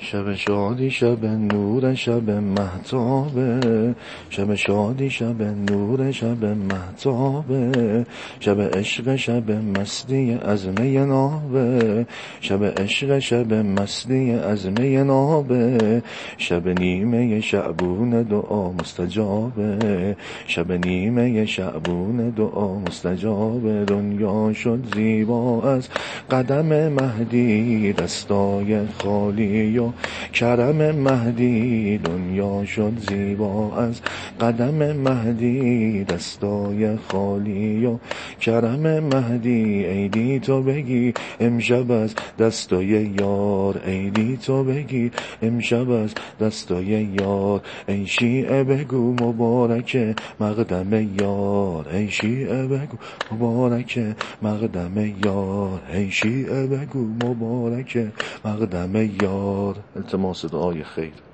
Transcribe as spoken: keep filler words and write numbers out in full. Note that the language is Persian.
شب شادی شب نور شب مهتابه، شب شادی شب نور شب مهتابه، شب عشق شب مستی از می نابه، شب عشق شب مستی از می نابه، شب نیمه شعبون دعا مستجابه، شب نیمه شعبون دعا مستجابه. دنیا شد زیبا از قدم مهدی، دستای خالی و کرم مهدی. دنیا شد زیبا از قدم مهدی، دستای خالی و کرم مهدی. عیدی تو بگی امشب از دستای یار، عیدی تو بگی امشب از دستای یار. ای شیعه بگو مبارک مقدم یار، ای شیعه بگو مبارک مقدم یار، ای شیعه بگو مبارک مقدم یار. التماس دعای خیر.